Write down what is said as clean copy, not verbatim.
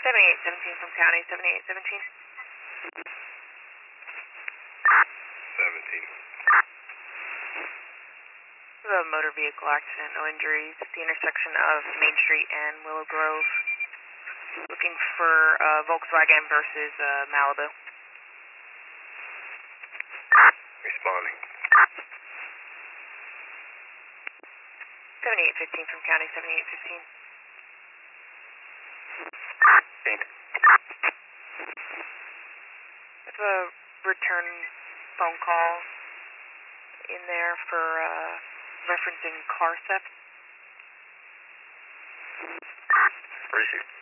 7817 from county, 7817. 17. We have a motor vehicle accident, no injuries at the intersection of Main Street and Willow Grove. Looking for Volkswagen versus Malibu. Responding. 7815 from county, 7815. Eight. We have a return phone call in there for referencing car theft. Received.